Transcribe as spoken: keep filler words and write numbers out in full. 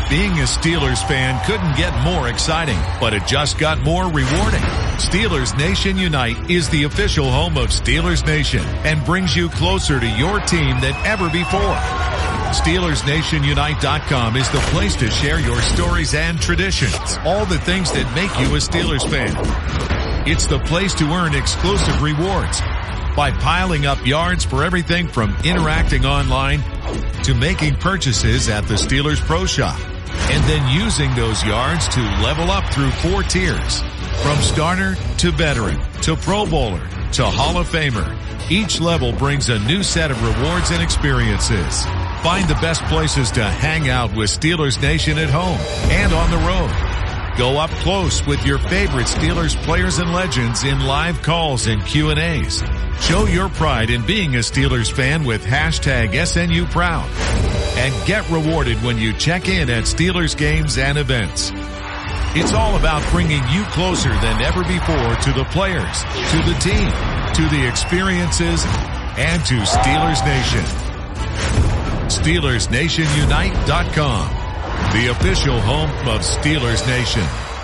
Being a Steelers fan couldn't get more exciting, but it just got more rewarding. Steelers Nation Unite is the official home of Steelers Nation and brings you closer to your team than ever before. Steelers Nation Unite dot com is the place to share your stories and traditions, all the things that make you a Steelers fan. It's the place to earn exclusive rewards by piling up yards for everything from interacting online to making purchases at the Steelers Pro Shop, and then using those yards to level up through four tiers. From starter to veteran to Pro Bowler to Hall of Famer, each level brings a new set of rewards and experiences. Find the best places to hang out with Steelers Nation at home and on the road. Go up close with your favorite Steelers players and legends in live calls and Q and A's. Show your pride in being a Steelers fan with hashtag S N U Proud. And get rewarded when you check in at Steelers games and events. It's all about bringing you closer than ever before to the players, to the team, to the experiences, and to Steelers Nation. Steelers Nation Unite dot com, the official home of Steelers Nation.